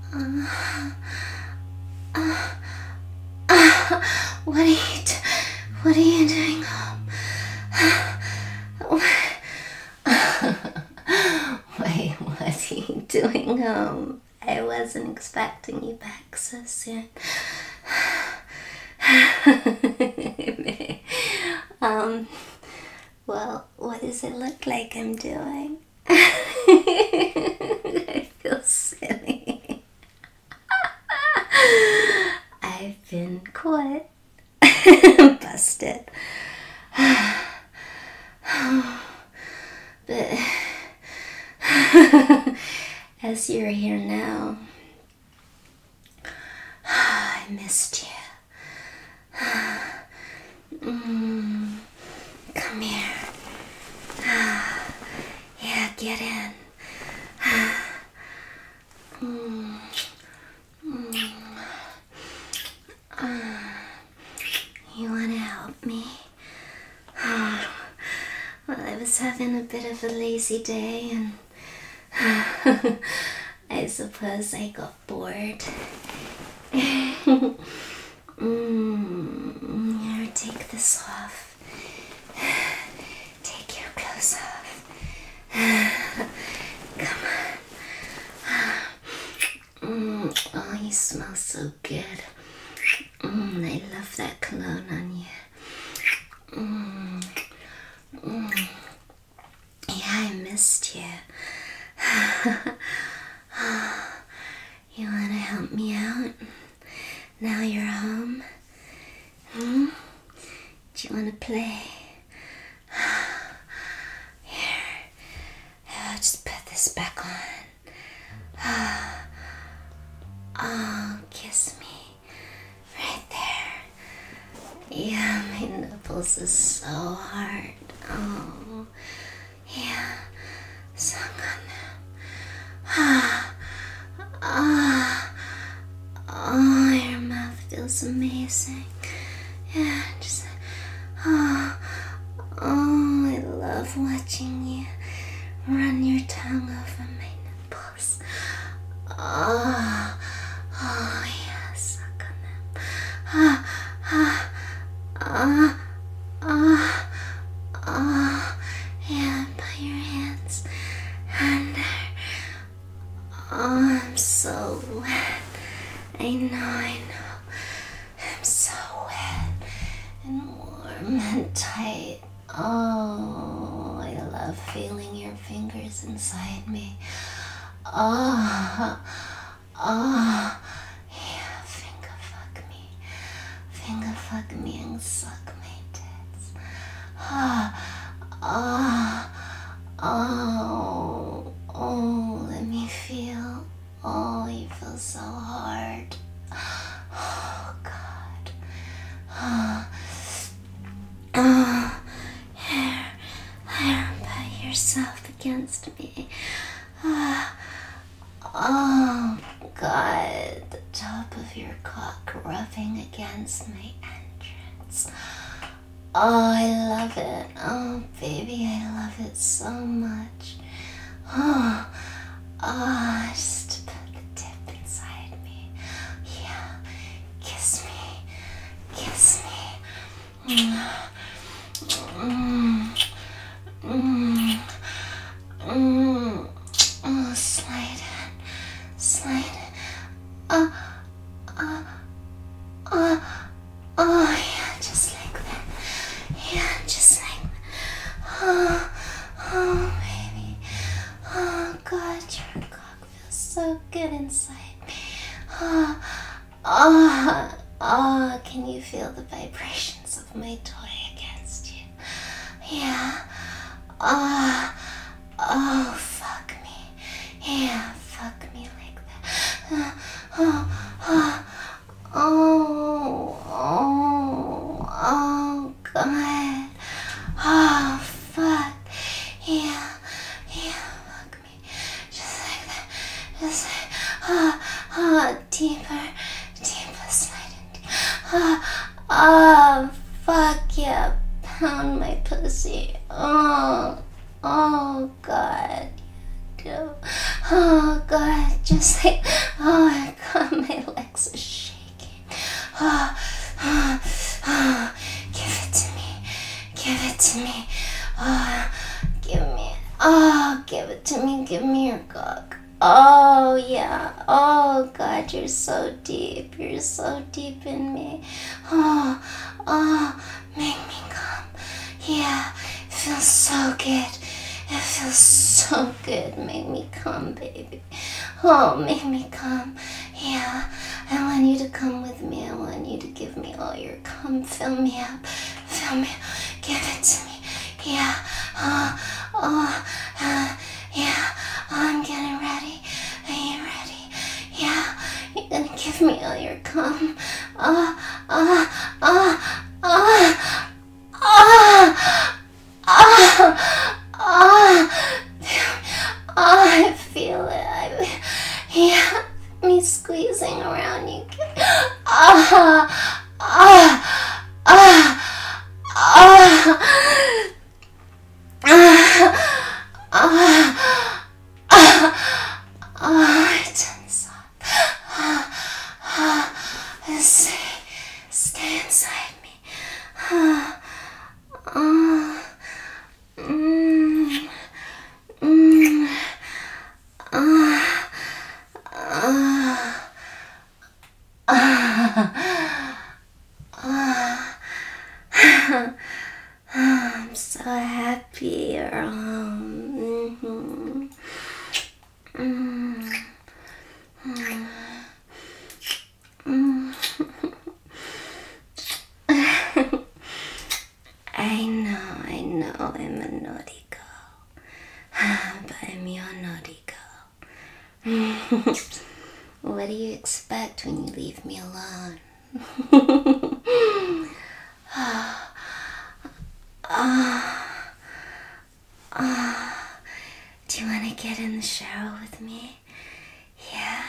Uh, uh, uh, what are you doing home? Wait, what are you doing home? I wasn't expecting you back so soon. Well, what does it look like I'm doing? I feel silly. I've been caught. Busted. But as you're here now, I missed you. Come here. Yeah, get in. You want to help me? Well, I was having a bit of a lazy day and I suppose I got bored. Here, take this off. Take your clothes off. Come on. Oh, you smell so good. I love that cologne on you. Yeah, I missed you. You want to help me out? Now you're home? Do you want to play? Here, I'll just put this back on. Oh, kiss me. Right there. Yeah, my nipples is so hard. Oh, yeah. Suck on them. Oh, your mouth feels amazing. Yeah, just I love watching you run your tongue over my nipples. Oh, yeah, suck on them. Yeah, put your hands under. Oh, I'm so wet. I know. I'm so wet and warm and tight. Oh, I love feeling your fingers inside me. Oh, yeah, finger fuck me and suck my tits. Let me feel. Oh, you feel so hard. Oh, God. Here, put yourself against me. Oh, God, the top of your cock rubbing against my entrance. Oh, I love it. Oh, baby, I love it so much. Just put the tip inside me. Yeah, kiss me. Oh, slide in. Yeah, just like that. Yeah, just like that. Oh, baby. Oh, God, your cock feels so good inside me. Can you feel the vibrations of my toy against you? Yeah. Fuck me. Yeah, fuck me like that. God. Oh, fuck. Yeah, fuck me. Just like that. Just like, deeper sliding. Fuck yeah. Pound my pussy. Oh, God. Go. Oh God, just like, oh God, my legs are shaking. Oh, oh, oh, give it to me. Give it to me. Oh, give it to me. Give me your cock. Oh, yeah. Oh, God, you're so deep. You're so deep in me. Oh, oh, make me come. Yeah, it feels so good. It feels so good. Make me come, baby. Oh, make me come. Yeah, I want you to come with me. I want you to give me all your cum. Fill me up. Fill me up. Give it to me. Yeah. Yeah. I'm getting ready. Are you ready? Yeah. You're gonna give me all your cum. I feel it. Yeah, me squeezing around you. It's inside. Stay inside me. I'm so happy you're home. I know, I'm a naughty girl. But I'm your naughty girl. What do you expect when you leave me alone? Do you want to get in the shower with me? Yeah.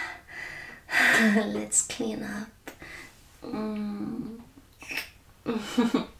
Let's clean up.